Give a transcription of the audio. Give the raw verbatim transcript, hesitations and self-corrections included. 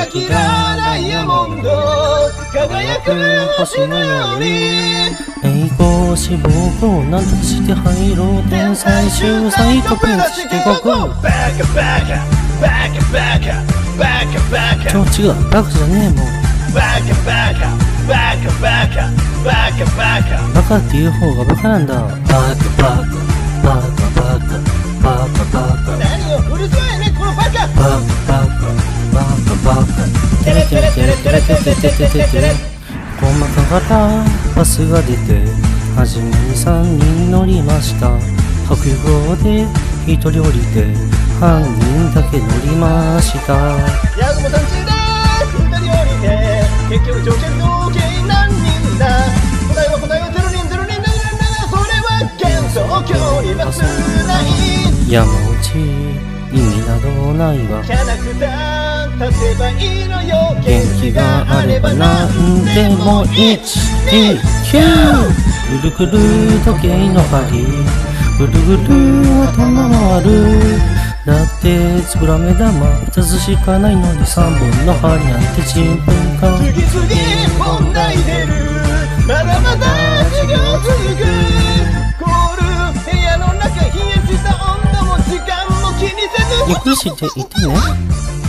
ラキラダイヤモンド輝く星のように栄光志望校なんとかして入ろう天才秀才とペンチしてここバカバカバカバカバカバカちょ違うバカじゃねえもんバカバカバカバカバカバカバカっていう方がバカなんだバカバカバカバカバカバカ何をうるさいねこのバカバカバカバカバカテレテレテレテレテレテレテレテレテレ細かからバスが出てはじめにさんにん乗りました白号でひとり降りて犯人だけ乗りましたヤグモさんちでふたり降りて結局乗客合計何人だ答えは答えはゼロにんゼロにんだそれは幻想郷にバスない山内意味などないわキャラクター立てばいいのよ元気があればなんでもいち、に、きゅうぐるぐる時計の針ぐるぐる頭回るだってつぶら目玉ふたつしかないのにさんぼんの針なんてちんぷんか次々問題出るまだまだ授業続く凍る部屋の中冷えした温度も時間も気にせずゆっくりしていってね